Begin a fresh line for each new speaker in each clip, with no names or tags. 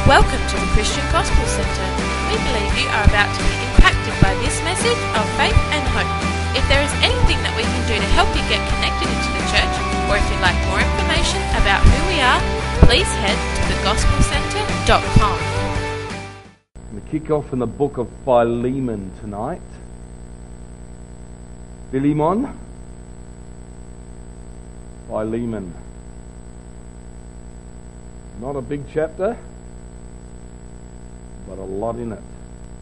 Welcome to the Christian Gospel Centre. We believe you are about to be impacted by this message of faith and hope. If there is anything that we can do to help you get connected into the church, or if you'd like more information about who we are, please head to thegospelcentre.com.
I'm going to kick off in the book of Philemon tonight. Philemon. Philemon. Not a big chapter, but a lot in it.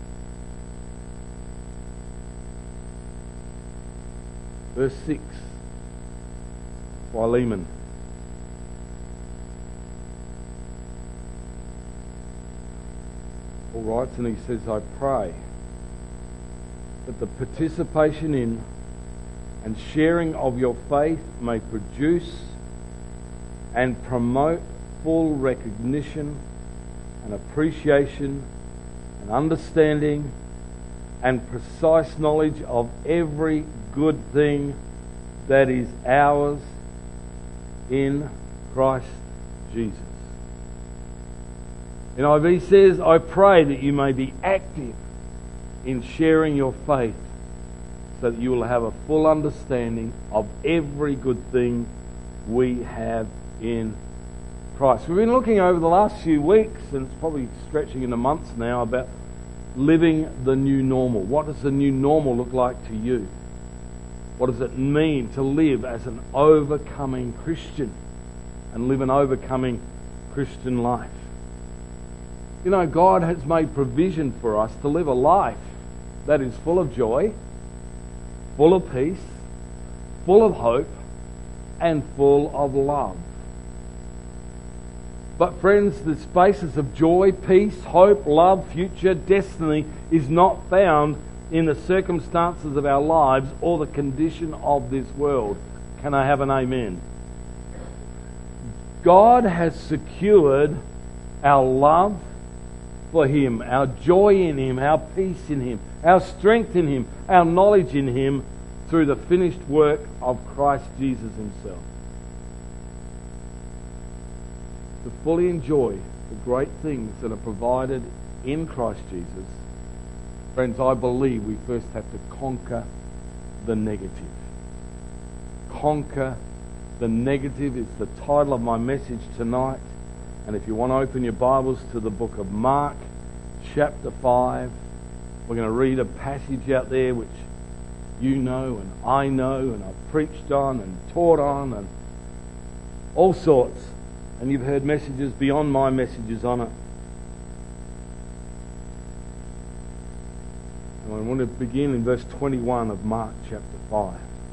Verse 6. Philemon. Paul writes and he says, I pray that the participation in and sharing of your faith may produce and promote full recognition and appreciation and understanding and precise knowledge of every good thing that is ours in Christ Jesus. NIV says, I pray that you may be active in sharing your faith so that you will have a full understanding of every good thing we have in Christ. We've been looking over the last few weeks, and it's probably stretching into months now, about living the new normal. What does the new normal look like to you? What does it mean to live as an overcoming Christian and live an overcoming Christian life? You know, God has made provision for us to live a life that is full of joy, full of peace, full of hope, and full of love. But friends, the spaces of joy, peace, hope, love, future, destiny is not found in the circumstances of our lives or the condition of this world. Can I have an amen? God has secured our love for Him, our joy in Him, our peace in Him, our strength in Him, our knowledge in Him through the finished work of Christ Jesus Himself. To fully enjoy the great things that are provided in Christ Jesus, friends, I believe we first have to conquer the negative. Conquer the negative is the title of my message tonight. And if you want to open your Bibles to the book of Mark, chapter 5, we're going to read a passage out there which you know and I know and I've preached on and taught on and all sorts. And you've heard messages beyond my messages on it. And I want to begin in verse 21 of Mark chapter 5.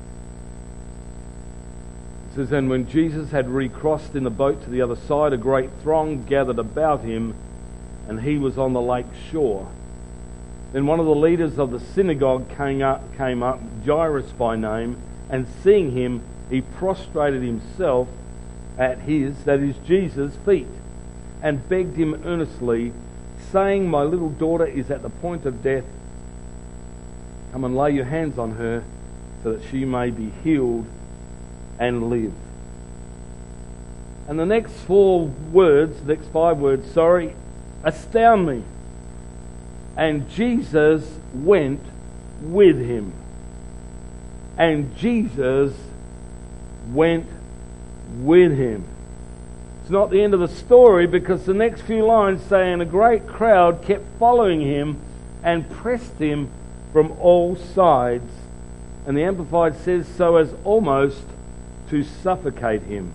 It says, And when Jesus had recrossed in the boat to the other side, a great throng gathered about him, and he was on the lake shore. Then one of the leaders of the synagogue came up, Jairus by name, and seeing him, he prostrated himself at his, that is Jesus' feet, and begged him earnestly, saying, My little daughter is at the point of death. Come and lay your hands on her, so that she may be healed and live. And the next five words, astound me. And Jesus went with him. And Jesus went with him. It's not the end of the story, because the next few lines say, and a great crowd kept following him and pressed him from all sides. And the Amplified says, so as almost to suffocate him.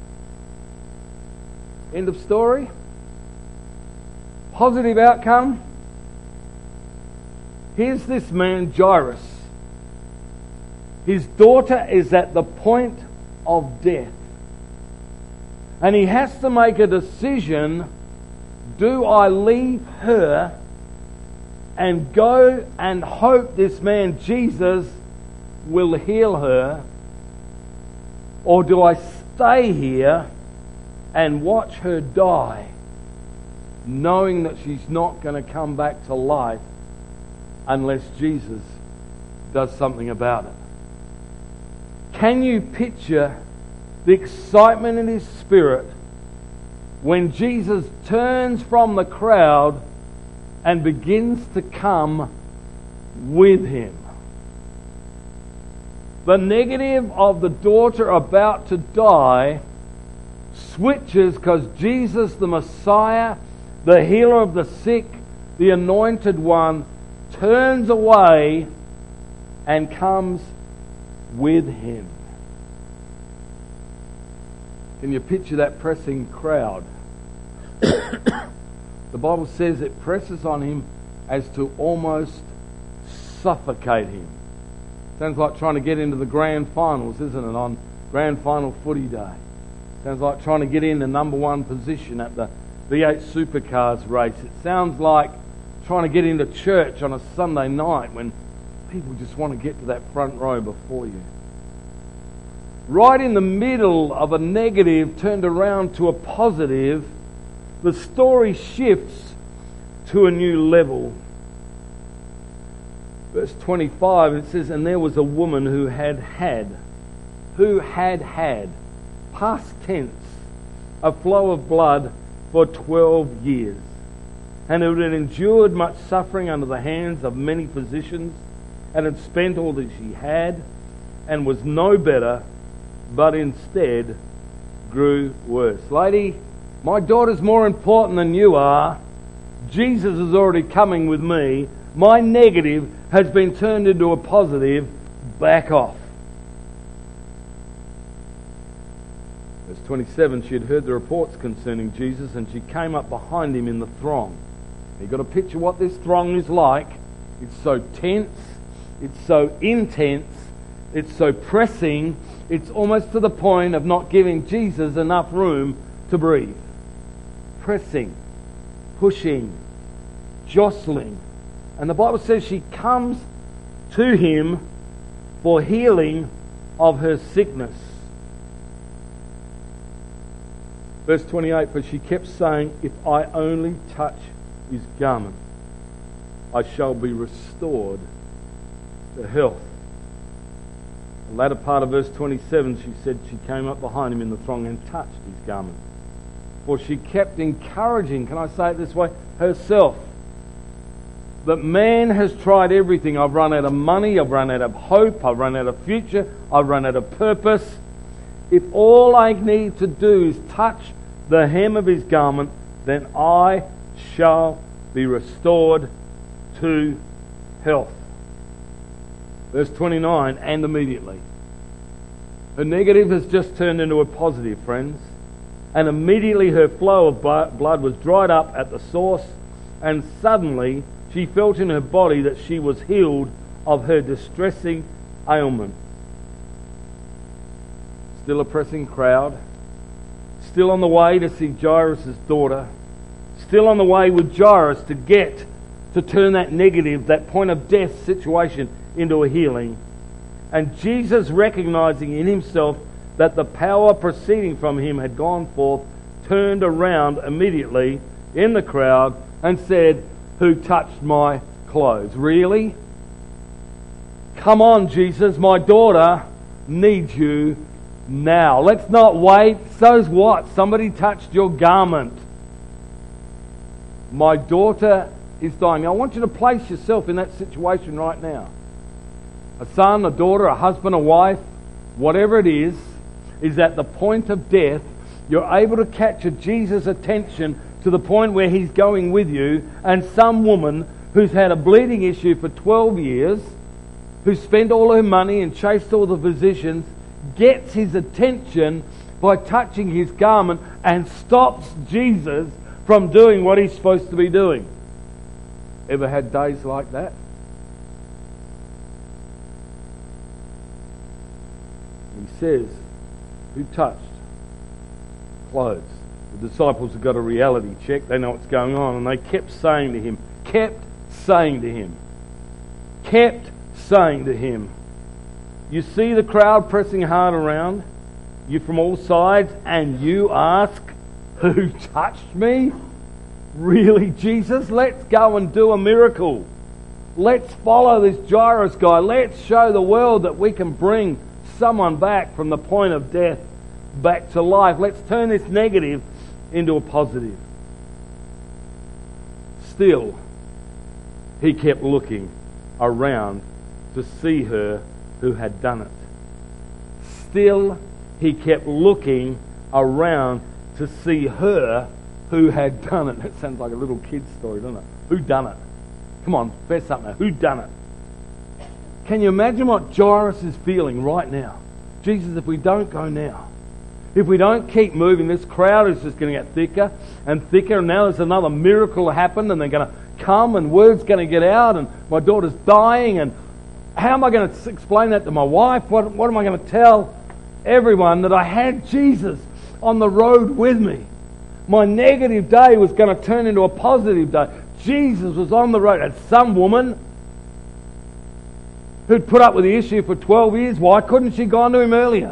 End of story. Positive outcome. Here's this man, Jairus. His daughter is at the point of death. And he has to make a decision. Do I leave her and go and hope this man Jesus will heal her? Or do I stay here and watch her die, knowing that she's not going to come back to life unless Jesus does something about it? Can you picture the excitement in his spirit when Jesus turns from the crowd and begins to come with him. The negative of the daughter about to die switches because Jesus, the Messiah, the healer of the sick, the anointed one, turns away and comes with him. Can you picture that pressing crowd? The Bible says it presses on him as to almost suffocate him. Sounds like trying to get into the grand finals, isn't it, on grand final footy day? Sounds like trying to get in the number one position at the V8 Supercars race. It sounds like trying to get into church on a Sunday night when people just want to get to that front row before you. Right in the middle of a negative turned around to a positive, the story shifts to a new level. Verse 25, it says, and there was a woman who had had, past tense, a flow of blood for 12 years, and who had endured much suffering under the hands of many physicians, and had spent all that she had, and was no better, but instead grew worse. Lady, my daughter's more important than you are. Jesus is already coming with me. My negative has been turned into a positive. Back off. Verse 27, she had heard the reports concerning Jesus, and she came up behind him in the throng. You've got to picture what this throng is like. It's so tense. It's so intense. It's so pressing. It's almost to the point of not giving Jesus enough room to breathe. Pressing, pushing, jostling. And the Bible says she comes to him for healing of her sickness. Verse 28, but she kept saying, if I only touch his garment, I shall be restored to health. The latter part of verse 27, she said she came up behind him in the throng and touched his garment. For she kept encouraging, can I say it this way, herself, that man has tried everything. I've run out of money, I've run out of hope, I've run out of future, I've run out of purpose. If all I need to do is touch the hem of his garment, then I shall be restored to health. Verse 29, and immediately. Her negative has just turned into a positive, friends. And immediately her flow of blood was dried up at the source, and suddenly she felt in her body that she was healed of her distressing ailment. Still a pressing crowd. Still on the way to see Jairus' daughter. Still on the way with Jairus to turn that negative, that point of death situation into a healing. And Jesus, recognizing in himself that the power proceeding from him had gone forth, turned around immediately in the crowd and said, who touched my clothes? Really? Come on, Jesus, my daughter needs you now. Let's not wait. So's what? Somebody touched your garment. My daughter is dying. Now, I want you to place yourself in that situation right now. A son, a daughter, a husband, a wife, whatever it is at the point of death. You're able to capture Jesus' attention to the point where he's going with you, and some woman who's had a bleeding issue for 12 years, who spent all her money and chased all the physicians, gets his attention by touching his garment and stops Jesus from doing what he's supposed to be doing. Ever had days like that? He says, who touched clothes? The disciples have got a reality check. They know what's going on. And they kept saying to him, you see the crowd pressing hard around you from all sides, and you ask, who touched me? Really, Jesus? Let's go and do a miracle. Let's follow this Jairus guy. Let's show the world that we can bring someone back from the point of death back to life. Let's turn this negative into a positive. Still, he kept looking around to see her who had done it. Still, he kept looking around to see her who had done it. That sounds like a little kid's story, doesn't it? Who done it? Come on, fess up now. Who done it? Can you imagine what Jairus is feeling right now? Jesus, if we don't go now, if we don't keep moving, this crowd is just going to get thicker and thicker, and now there's another miracle happened, and they're going to come, and word's going to get out, and my daughter's dying, and how am I going to explain that to my wife? What am I going to tell everyone that I had Jesus on the road with me? My negative day was going to turn into a positive day. Jesus was on the road. And some woman who'd put up with the issue for 12 years, why couldn't she go on to him earlier?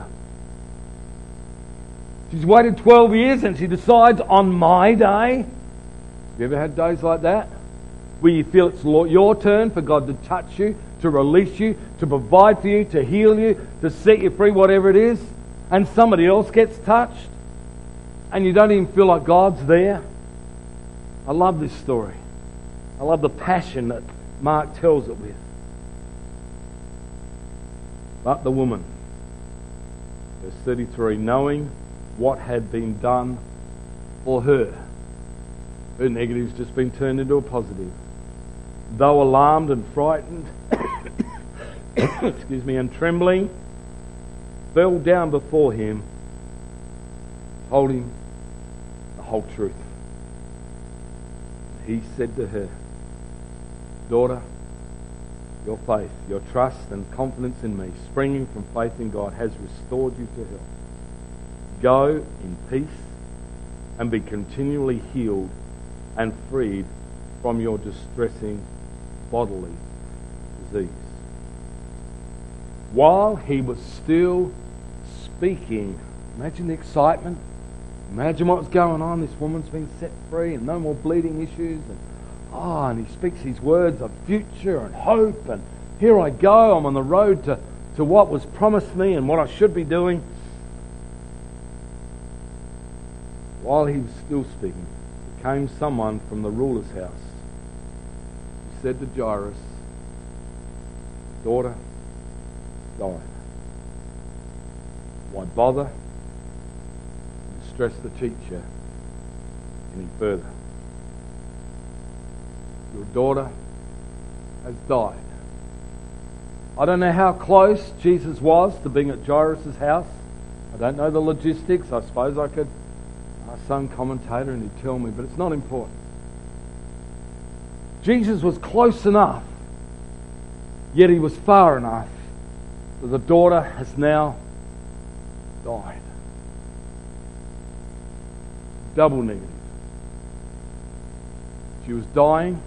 She's waited 12 years and she decides on my day. Have you ever had days like that? Where you feel it's your turn for God to touch you, to release you, to provide for you, to heal you, to set you free, whatever it is, and somebody else gets touched and you don't even feel like God's there? I love this story. I love the passion that Mark tells it with. But the woman, verse 33, knowing what had been done for her negative's just been turned into a positive. Though alarmed and frightened, and trembling, fell down before him, told him the whole truth. He said to her, Daughter, your faith, your trust and confidence in me, springing from faith in God, has restored you to health. Go in peace and be continually healed and freed from your distressing bodily disease. While he was still speaking, imagine the excitement. Imagine what was going on. This woman's been set free and no more bleeding issues. And he speaks these words of future and hope. And here I go. I'm on the road to what was promised me and what I should be doing. While he was still speaking, came someone from the ruler's house. He said to Jairus, Daughter, died. Why bother? Distress the teacher any further. Your daughter has died. I don't know how close Jesus was to being at Jairus' house. I don't know the logistics. I suppose I could ask some commentator and he'd tell me, but it's not important. Jesus was close enough, yet he was far enough that the daughter has now died. Double negative. She was dying.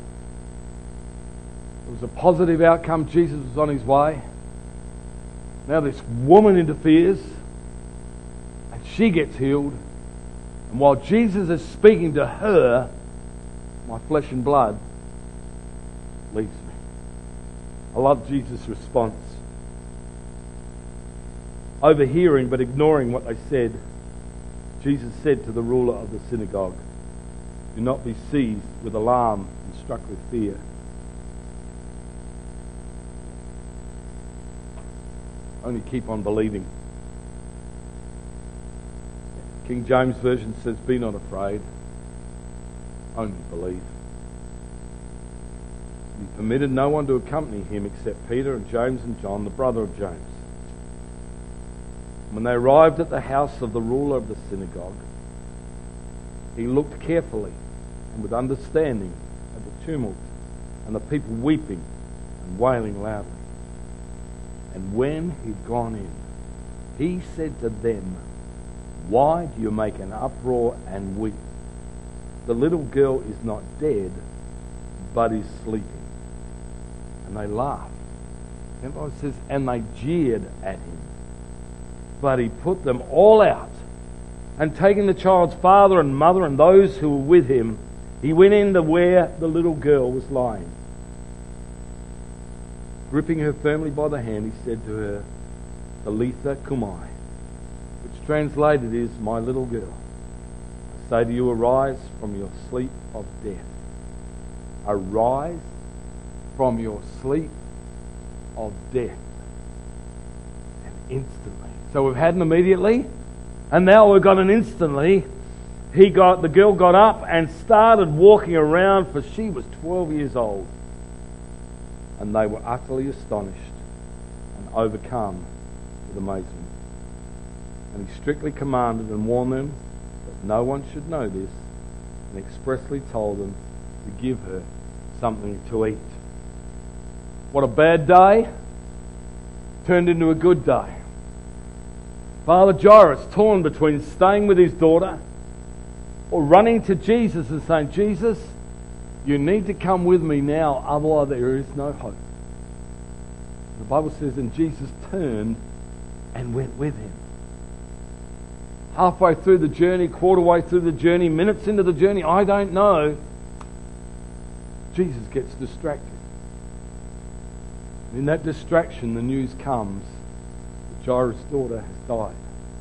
It was a positive outcome. Jesus was on his way. Now this woman interferes and she gets healed. And while Jesus is speaking to her, my flesh and blood leaves me. I love Jesus' response. Overhearing but ignoring what they said, Jesus said to the ruler of the synagogue, Do not be seized with alarm and struck with fear. Only keep on believing. King James Version says, Be not afraid, only believe. He permitted no one to accompany him except Peter and James and John, the brother of James. When they arrived at the house of the ruler of the synagogue, he looked carefully and with understanding at the tumult and the people weeping and wailing loudly. And when he'd gone in, he said to them, Why do you make an uproar and weep? The little girl is not dead, but is sleeping. And they laughed. And it says, and they jeered at him. But he put them all out. And taking the child's father and mother and those who were with him, he went into where the little girl was lying. Gripping her firmly by the hand, he said to her, Talitha cumi, which translated is, My little girl, say to you, arise from your sleep of death. Arise from your sleep of death. And instantly. So we've had an immediately, and now we've got an instantly. The girl got up and started walking around, for she was 12 years old. And they were utterly astonished and overcome with amazement. And he strictly commanded and warned them that no one should know this, and expressly told them to give her something to eat. What a bad day turned into a good day. Father Jairus, torn between staying with his daughter or running to Jesus and saying, Jesus, you need to come with me now, otherwise there is no hope. The Bible says, and Jesus turned and went with him. Halfway through the journey, quarter way through the journey, minutes into the journey, I don't know, Jesus gets distracted. In that distraction, the news comes that Jairus' daughter has died.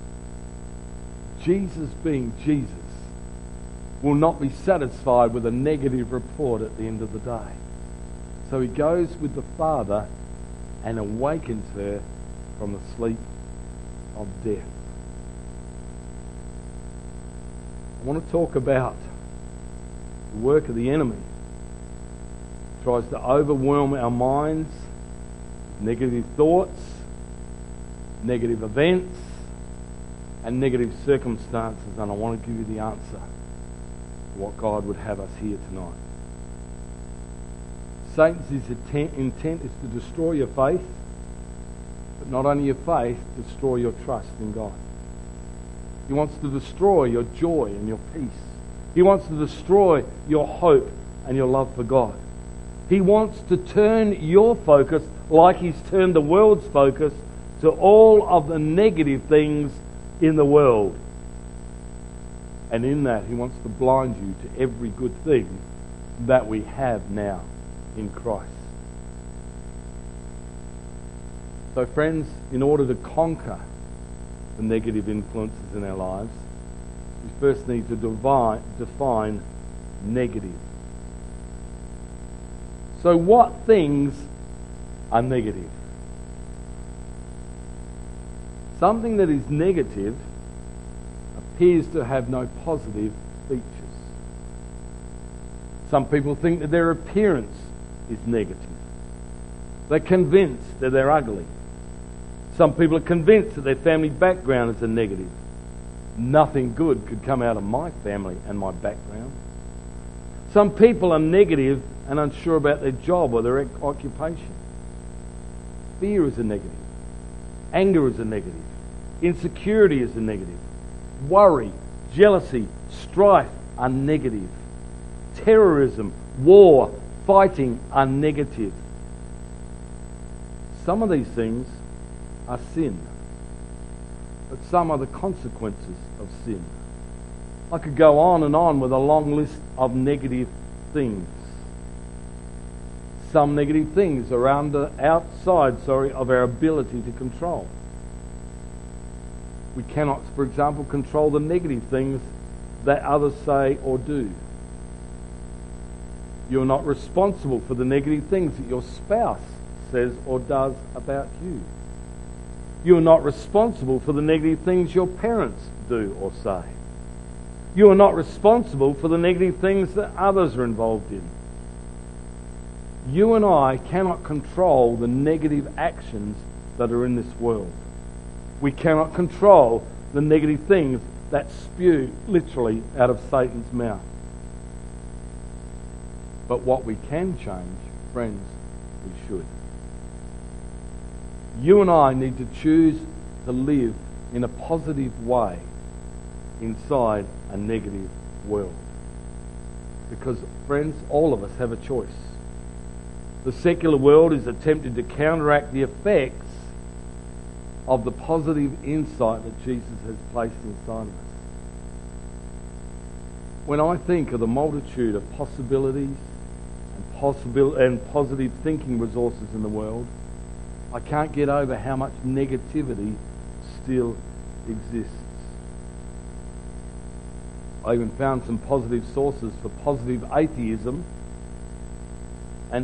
Jesus, being Jesus, will not be satisfied with a negative report at the end of the day. So he goes with the Father and awakens her from the sleep of death. I want to talk about the work of the enemy. He tries to overwhelm our minds with negative thoughts, negative events, and negative circumstances, and I want to give you the answer to what God would have us hear tonight. Satan's intent is to destroy your faith, but not only your faith, destroy your trust in God. He wants to destroy your joy and your peace. He wants to destroy your hope and your love for God. He wants to turn your focus, like he's turned the world's focus, to all of the negative things in the world. And in that, he wants to blind you to every good thing that we have now in Christ. So friends, in order to conquer the negative influences in our lives, we first need to define negative. So what things are negative? Something that is negative appears to have no positive features. Some people think that their appearance is negative. They're convinced that they're ugly. Some people are convinced that their family background is a negative. Nothing good could come out of my family and my background. Some people are negative and unsure about their job or their occupation. Fear is a negative. Anger is a negative. Insecurity is a negative. Worry, jealousy, strife are negative. Terrorism, war, fighting are negative. Some of these things are sin, but some are the consequences of sin. I could go on and on with a long list of negative things. Some negative things are outside of our ability to control. We cannot, for example, control the negative things that others say or do. You're not responsible for the negative things that your spouse says or does about you. You're not responsible for the negative things your parents do or say. You are not responsible for the negative things that others are involved in. You and I cannot control the negative actions that are in this world. We cannot control the negative things that spew literally out of Satan's mouth. But what we can change, friends, we should. You and I need to choose to live in a positive way inside a negative world. Because, friends, all of us have a choice. The secular world is attempting to counteract the effects of the positive insight that Jesus has placed inside of us. When I think of the multitude of possibilities and positive thinking resources in the world, I can't get over how much negativity still exists. I even found some positive sources for positive atheism and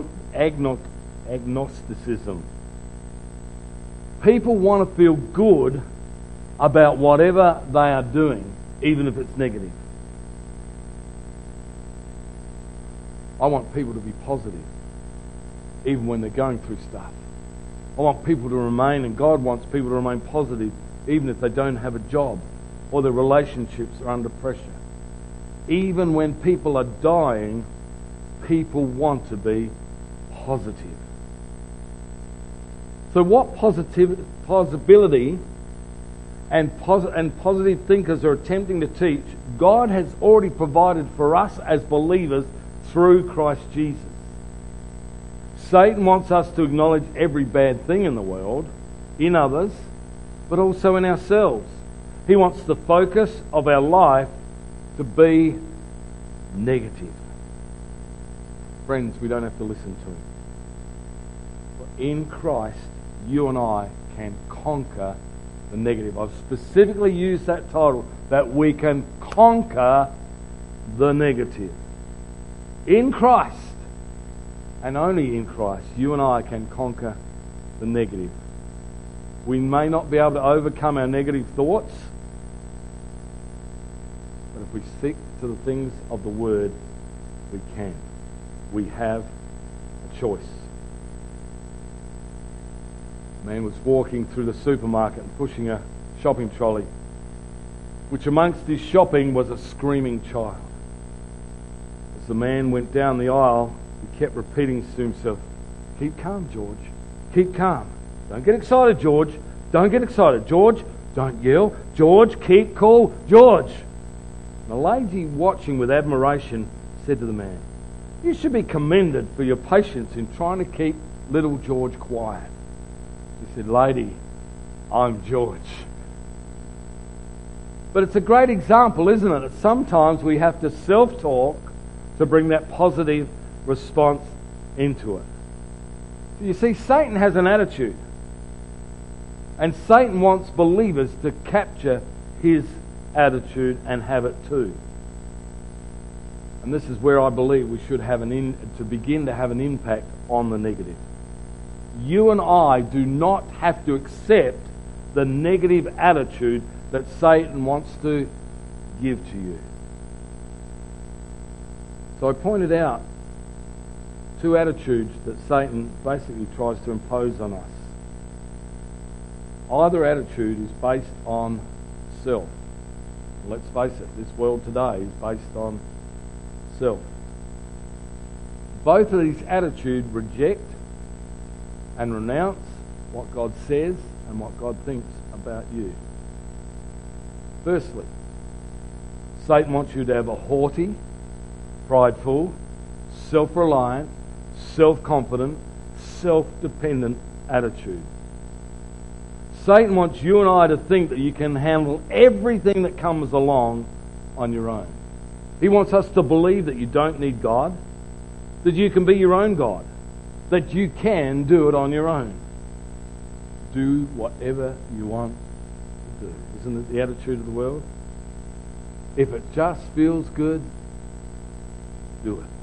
agnosticism. People want to feel good about whatever they are doing, even if it's negative. I want people to be positive, even when they're going through stuff. I want people to remain, and God wants people to remain positive, even if they don't have a job or their relationships are under pressure. Even when people are dying, people want to be positive. So what possibility and positive thinkers are attempting to teach, God has already provided for us as believers through Christ Jesus. Satan wants us to acknowledge every bad thing in the world, in others, but also in ourselves. He wants the focus of our life to be negative. Friends, we don't have to listen to him. For in Christ, you and I can conquer the negative. I've specifically used that title, that we can conquer the negative. In Christ, and only in Christ, you and I can conquer the negative. We may not be able to overcome our negative thoughts, but if we stick to the things of the Word, we can. We have a choice. A man was walking through the supermarket and pushing a shopping trolley, which amongst his shopping was a screaming child. As the man went down the aisle, he kept repeating to himself, "Keep calm, George. Keep calm. Don't get excited, George. Don't get excited, George. Don't yell. George, keep cool, George." And the lady, watching with admiration, said to the man, "You should be commended for your patience in trying to keep little George quiet." He said, "Lady, I'm George." But it's a great example, isn't it? That sometimes we have to self-talk to bring that positive response into it. You see, Satan has an attitude. And Satan wants believers to capture his attitude and have it too. And this is where I believe we should have begin to have an impact on the negative. You and I do not have to accept the negative attitude that Satan wants to give to you. So I pointed out two attitudes that Satan basically tries to impose on us. Either attitude is based on self. Let's face it, this world today is based on self. Both of these attitudes reject and renounce what God says and what God thinks about you. Firstly, Satan wants you to have a haughty, prideful, self-reliant, self-confident, self-dependent attitude. Satan wants you and I to think that you can handle everything that comes along on your own. He wants us to believe that you don't need God, that you can be your own God, that you can do it on your own. Do whatever you want to do. Isn't it the attitude of the world? If it just feels good, do it.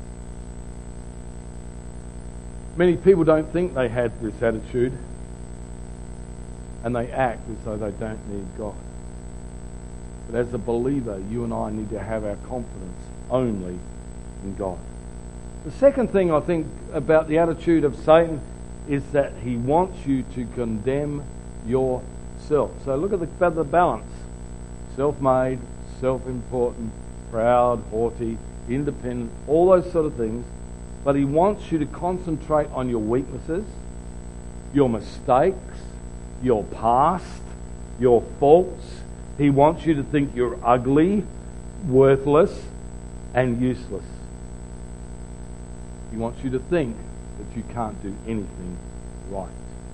Many people don't think they have this attitude, and they act as though they don't need God. But as a believer, you and I need to have our confidence only in God. The second thing I think about the attitude of Satan is that he wants you to condemn yourself. So look at the balance. Self-made, self-important, proud, haughty, independent, all those sort of things. But he wants you to concentrate on your weaknesses, your mistakes, your past, your faults. He wants you to think you're ugly, worthless, and useless. He wants you to think that you can't do anything right.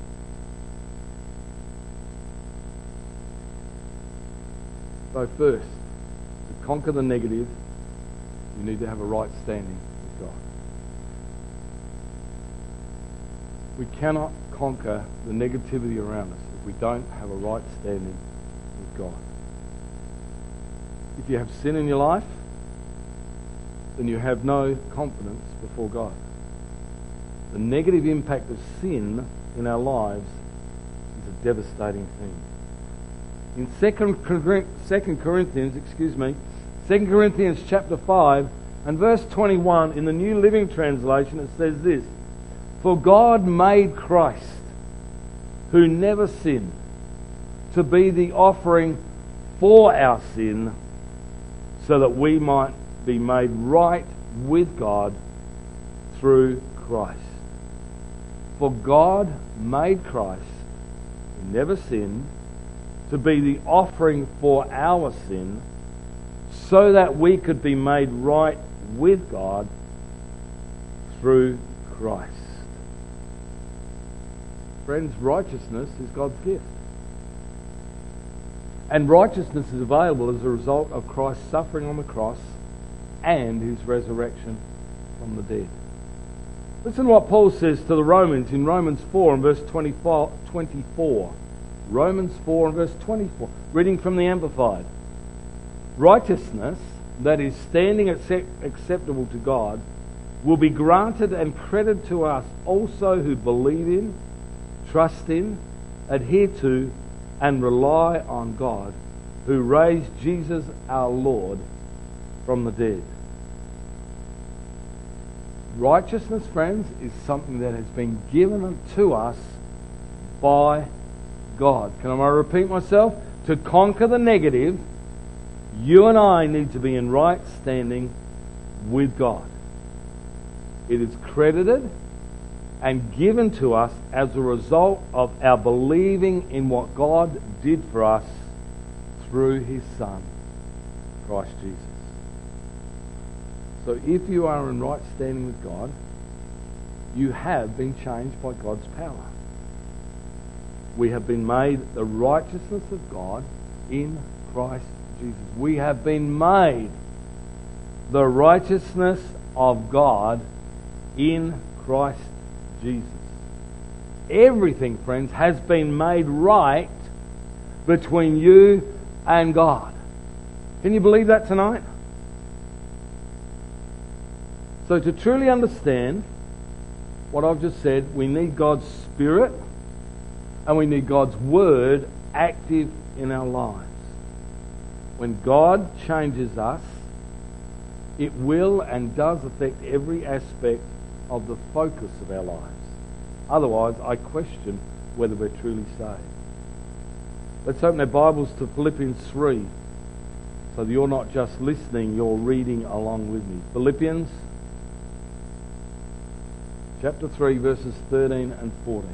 So first, to conquer the negative, you need to have a right standing with God. We cannot conquer the negativity around us if we don't have a right standing with God. If you have sin in your life, then you have no confidence before God. The negative impact of sin in our lives is a devastating thing. In 2 Corinthians chapter 5 and verse 21 in the New Living Translation, it says this: "For God made Christ, who never sinned, to be the offering for our sin, so that we might be made right with God through Christ." For God made Christ, who never sinned, to be the offering for our sin, so that we could be made right with God through Christ. Friends, righteousness is God's gift. And righteousness is available as a result of Christ's suffering on the cross and his resurrection from the dead. Listen to what Paul says to the Romans in Romans 4 and verse 24. Romans 4 and verse 24, reading from the Amplified. "Righteousness, that is standing acceptable to God, will be granted and credited to us also who believe in, trust in, adhere to, and rely on God, who raised Jesus our Lord from the dead." Righteousness, friends, is something that has been given to us by God. Can I repeat myself? To conquer the negative, you and I need to be in right standing with God. It is credited and given to us as a result of our believing in what God did for us through his Son, Christ Jesus. So if you are in right standing with God, you have been changed by God's power. We have been made the righteousness of God in Christ Jesus. We have been made the righteousness of God in Christ Jesus. Everything, friends, has been made right between you and God. Can you believe that tonight? So to truly understand what I've just said, we need God's Spirit and we need God's Word active in our lives. When God changes us, it will and does affect every aspect of the focus of our lives. Otherwise, I question whether we're truly saved. Let's open our Bibles to Philippians 3, so that you're not just listening, you're reading along with me. Philippians chapter 3, verses 13 and 14.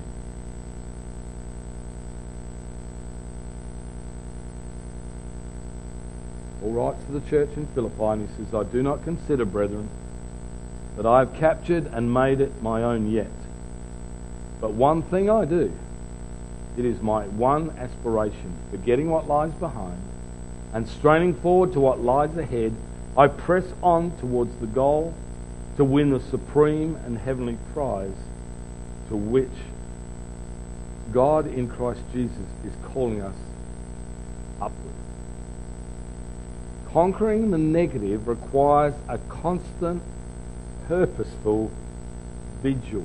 Paul writes to the church in Philippi, and he says, "I do not consider, brethren, that I have captured and made it my own yet. But one thing I do, it is my one aspiration, forgetting what lies behind and straining forward to what lies ahead, I press on towards the goal to win the supreme and heavenly prize to which God in Christ Jesus is calling us upward." Conquering the negative requires a constant, purposeful vigil.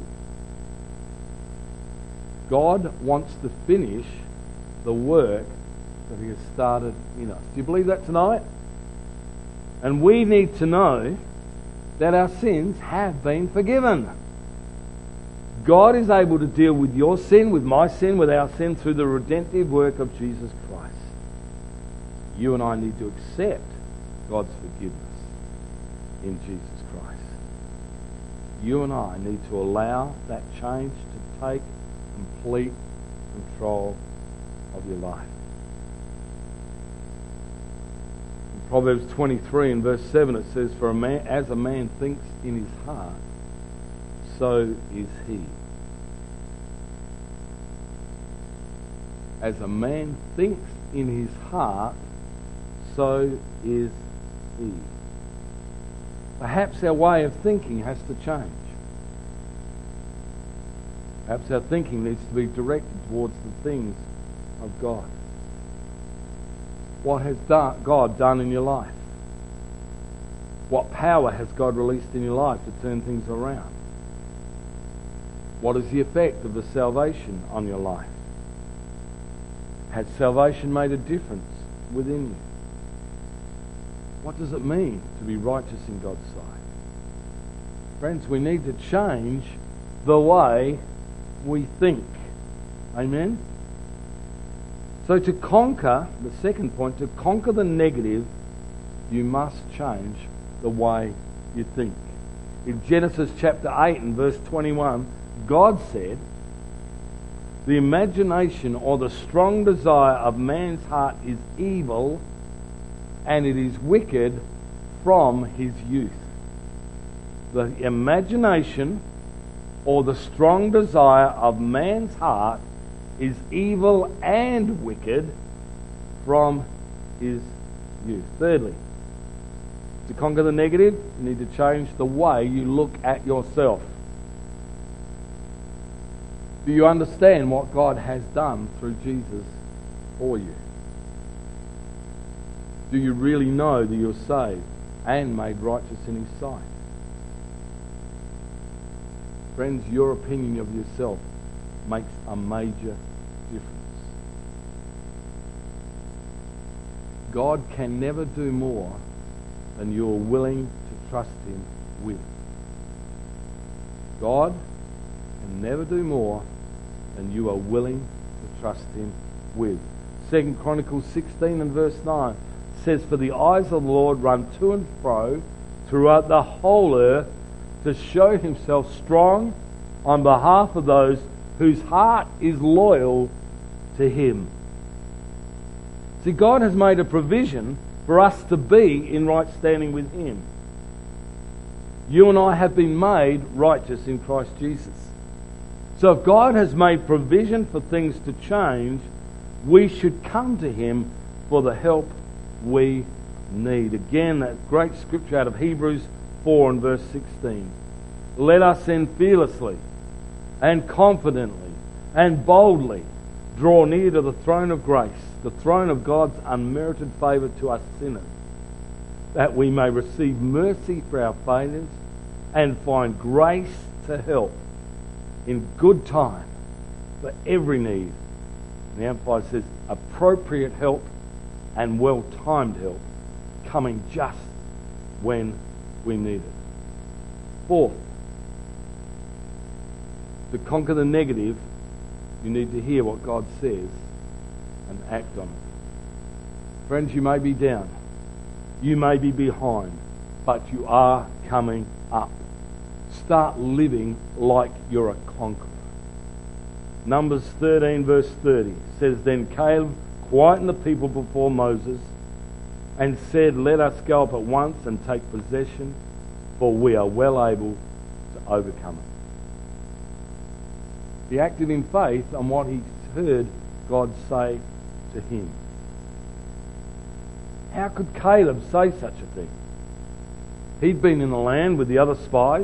God wants to finish the work that he has started in us. Do you believe that tonight? And we need to know that our sins have been forgiven. God is able to deal with your sin, with my sin, with our sin through the redemptive work of Jesus Christ. You and I need to accept God's forgiveness in Jesus Christ. You and I need to allow that change to take complete control of your life. In Proverbs 23 and verse 7 it says, "For as a man thinks in his heart, so is he." As a man thinks in his heart, so is he. Perhaps our way of thinking has to change. Perhaps our thinking needs to be directed towards the things of God. What has God done in your life? What power has God released in your life to turn things around? What is the effect of the salvation on your life? Has salvation made a difference within you? What does it mean to be righteous in God's sight? Friends, we need to change the way we think. Amen? So to conquer, the second point, to conquer the negative, you must change the way you think. In Genesis chapter 8 and verse 21, God said, "The imagination or the strong desire of man's heart is evil, and it is wicked from his youth." The imagination or the strong desire of man's heart is evil and wicked from his youth. Thirdly, to conquer the negative, you need to change the way you look at yourself. Do you understand what God has done through Jesus for you? Do you really know that you're saved and made righteous in His sight? Friends, your opinion of yourself makes a major difference. God can never do more than you're willing to trust Him with. God can never do more than you are willing to trust Him with. 2 Chronicles 16 and verse 9 says, "For the eyes of the Lord run to and fro throughout the whole earth to show Himself strong on behalf of those whose heart is loyal to Him." See, God has made a provision for us to be in right standing with Him. You and I have been made righteous in Christ Jesus. So if God has made provision for things to change, we should come to Him for the help we need. Again, that great scripture out of Hebrews 4 and verse 16. "Let us then fearlessly and confidently and boldly draw near to the throne of grace, the throne of God's unmerited favour to us sinners, that we may receive mercy for our failures and find grace to help in good time for every need." And the Amplified says, appropriate help and well-timed help coming just when we need it. Fourth, to conquer the negative, you need to hear what God says and act on it. Friends, you may be down, you may be behind, but you are coming up. Start living like you're a conqueror. Numbers 13 verse 30 says, "Then Caleb quietened the people before Moses and said, 'Let us go up at once and take possession, for we are well able to overcome it.'" He acted in faith on what he heard God say to him. How could Caleb say such a thing? He'd been in the land with the other spies.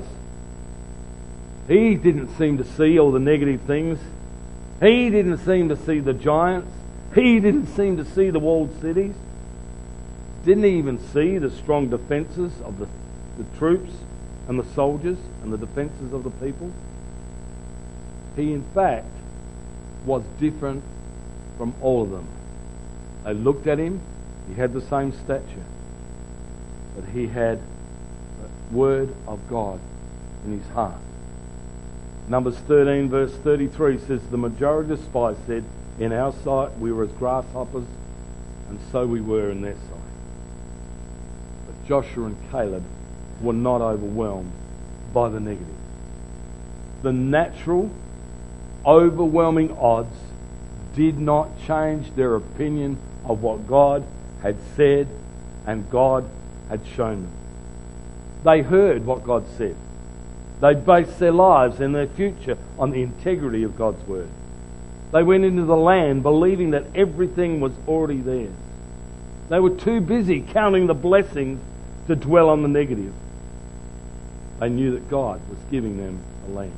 He didn't seem to see all the negative things. He didn't seem to see the giants. He didn't seem to see the walled cities. Didn't he even see the strong defences of the troops and the soldiers and the defences of the people? He, in fact, was different from all of them. They looked at him. He had the same stature. But he had the word of God in his heart. Numbers 13 verse 33 says, "The majority of the spies said, 'In our sight we were as grasshoppers, and so we were in their sight.'" But Joshua and Caleb were not overwhelmed by the negative. The natural, overwhelming odds did not change their opinion of what God had said and God had shown them. They heard what God said. They based their lives and their future on the integrity of God's word. They went into the land believing that everything was already theirs. They were too busy counting the blessings to dwell on the negative. They knew that God was giving them a land.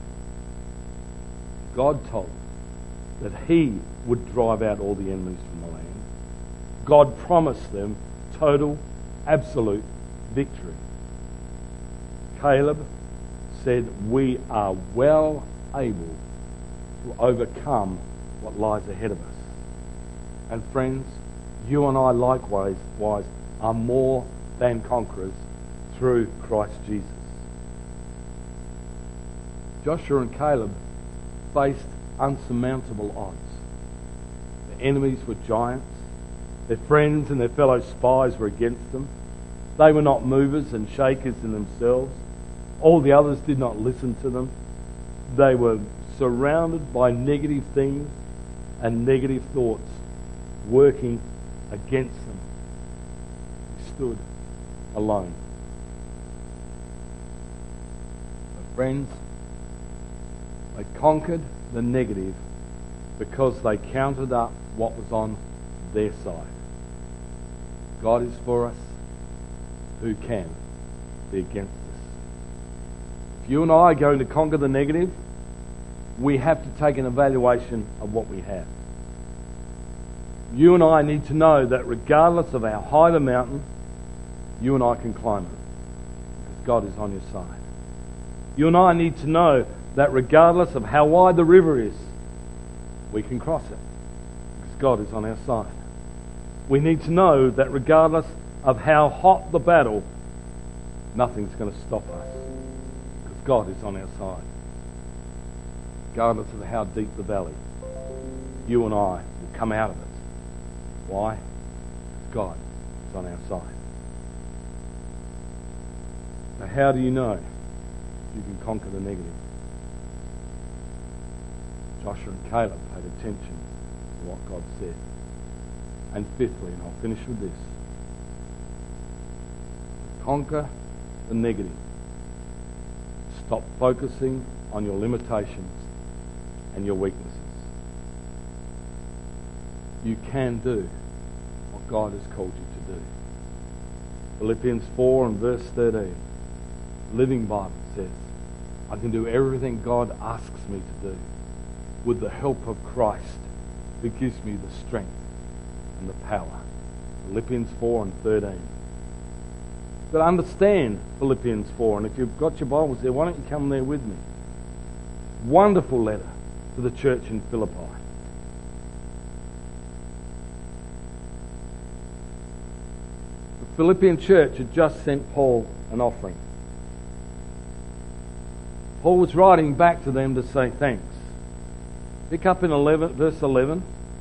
God told them that He would drive out all the enemies from the land. God promised them total, absolute victory. Caleb said, we are well able to overcome what lies ahead of us. And friends, you and I likewise are more than conquerors through Christ Jesus. Joshua and Caleb faced unsurmountable odds. Their enemies were giants. Their friends and their fellow spies were against them. They were not movers and shakers in themselves. All the others did not listen to them. They were surrounded by negative things and negative thoughts working against them. They stood alone. But friends, they conquered the negative because they counted up what was on their side. God is for us. Who can be against us? If you and I are going to conquer the negative, we have to take an evaluation of what we have. You and I need to know that regardless of how high the mountain, you and I can climb it because God is on your side. You and I need to know that regardless of how wide the river is, we can cross it because God is on our side. We need to know that regardless of how hot the battle, nothing's going to stop us because God is on our side. Regardless of how deep the valley, you and I will come out of it. Why? Because God is on our side. Now, how do you know you can conquer the negative? Joshua and Caleb paid attention to what God said. And fifthly, and I'll finish with this, to conquer the negative, stop focusing on your limitations and your weaknesses. You can do what God has called you to do. Philippians 4 and verse 13, Living Bible says, I can do everything God asks me to do with the help of Christ who gives me the strength and the power. Philippians 4 and 13. But understand Philippians 4, and if you've got your Bibles there, why don't you come there with me? Wonderful letter to the church in Philippi. The Philippian church had just sent Paul an offering. Paul was writing back to them to say thanks. Pick up in verse 11,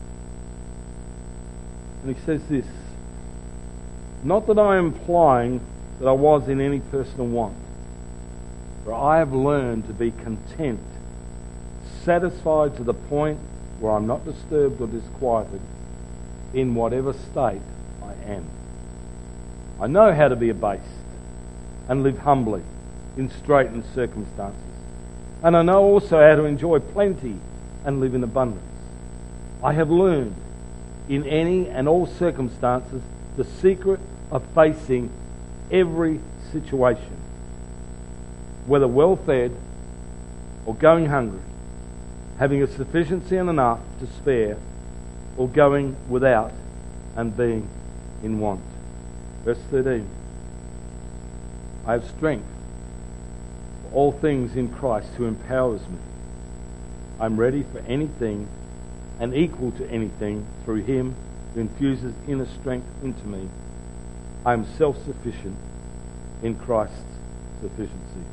and he says this, not that I am implying that I was in any personal want, for I have learned to be content, satisfied to the point where I'm not disturbed or disquieted in whatever state I am. I know how to be abased and live humbly in straitened circumstances. And I know also how to enjoy plenty and live in abundance. I have learned in any and all circumstances the secret of facing every situation, whether well fed or going hungry, having a sufficiency and enough to spare, or going without and being in want. Verse 13. I have strength for all things in Christ who empowers me. I'm ready for anything and equal to anything through Him who infuses inner strength into me. I am self-sufficient in Christ's sufficiency.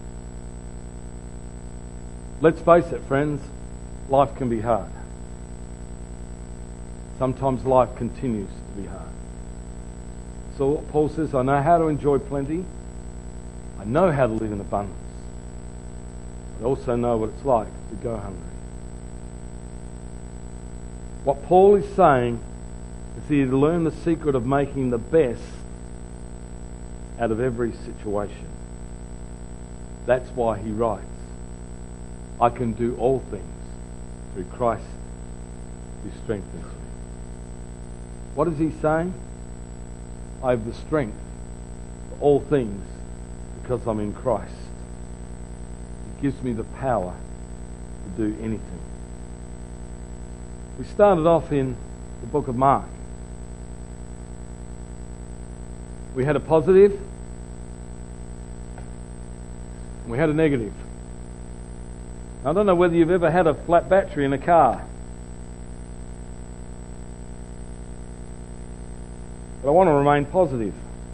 Let's face it, friends, life can be hard. Sometimes life continues to be hard. So Paul says, I know how to enjoy plenty. I know how to live in abundance. I also know what it's like to go hungry. What Paul is saying is he had learned the secret of making the best out of every situation. That's why he writes, I can do all things through Christ who strengthens me. What is he saying? I have the strength for all things because I'm in Christ. It gives me the power to do anything. We started off in the book of Mark. We had a positive, and we had a negative. I don't know whether you've ever had a flat battery in a car. But I want to remain positive.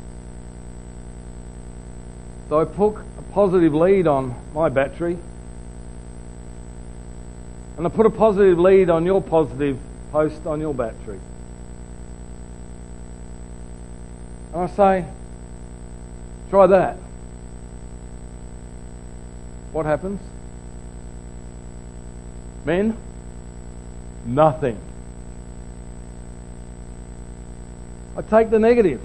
So I put a positive lead on my battery, and I put a positive lead on your positive post on your battery. And I say, try that. What happens? Men? Nothing. I take the negative,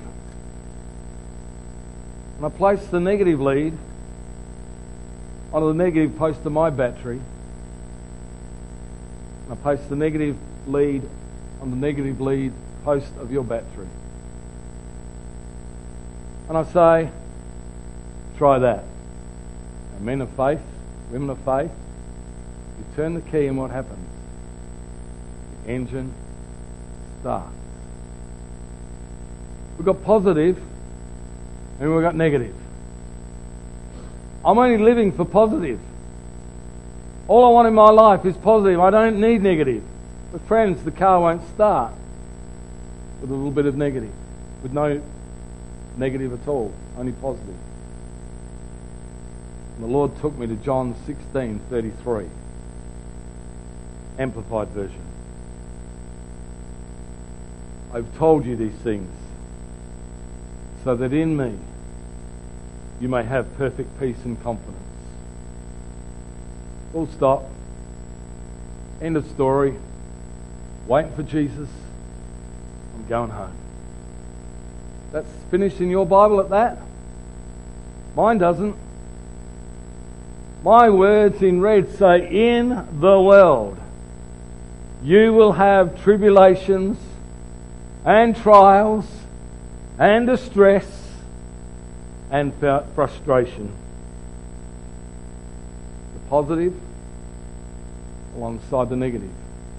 and I place the negative lead onto the negative post of my battery, and I place the negative lead on the negative lead post of your battery. And I say, try that. Now, men of faith, women of faith, you turn the key and what happens? The engine starts. We've got positive and we've got negative. I'm only living for positive. All I want in my life is positive. I don't need negative. But friends, the car won't start with a little bit of negative, with no negative at all, only positive. And the Lord took me to John 16:33, Amplified Version. I've told you these things so that in me you may have perfect peace and confidence. Full stop. End of story. Waiting for Jesus. I'm going home. That's finished in your Bible at that? Mine doesn't. My words in red say, in the world you will have tribulations and trials and distress and frustration. The positive alongside the negative.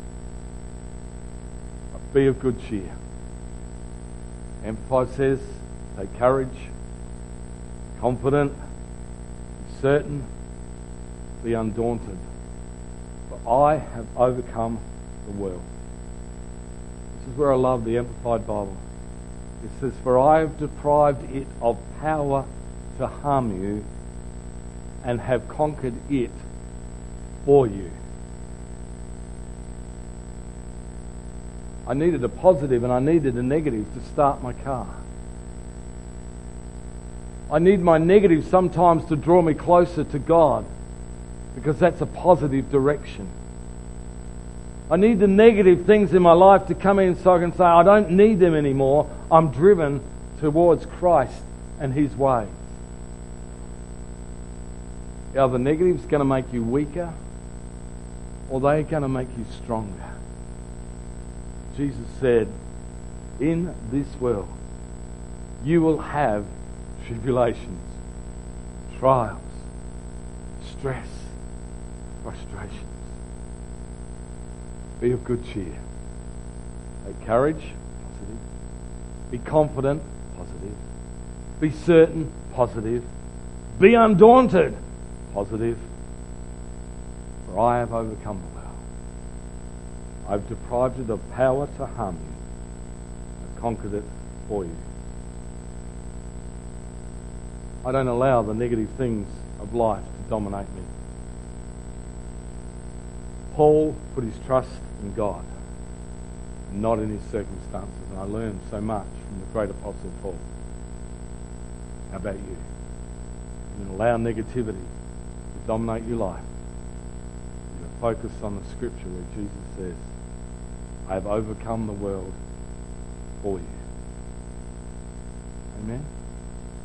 But be of good cheer. Amplified says, take courage, confident, be certain, be undaunted. For I have overcome the world. This is where I love the Amplified Bible. It says, for I have deprived it of power to harm you and have conquered it for you. I needed a positive and I needed a negative to start my car. I need my negative sometimes to draw me closer to God, because that's a positive direction. I need the negative things in my life to come in so I can say, I don't need them anymore. I'm driven towards Christ and His ways. Are the negatives going to make you weaker, or are they going to make you stronger? Jesus said, in this world you will have tribulations, trials, stress, frustrations. Be of good cheer. Take courage, positive. Be confident, positive. Be certain, positive. Be undaunted, positive. For I have overcome the world. I've deprived it of power to harm you. I've conquered it for you. I don't allow the negative things of life to dominate me. Paul put his trust in God, not in his circumstances, and I learned so much from the great Apostle Paul. How about you? You can allow negativity to dominate your life. You can focus on the scripture where Jesus says, I have overcome the world for you. Amen.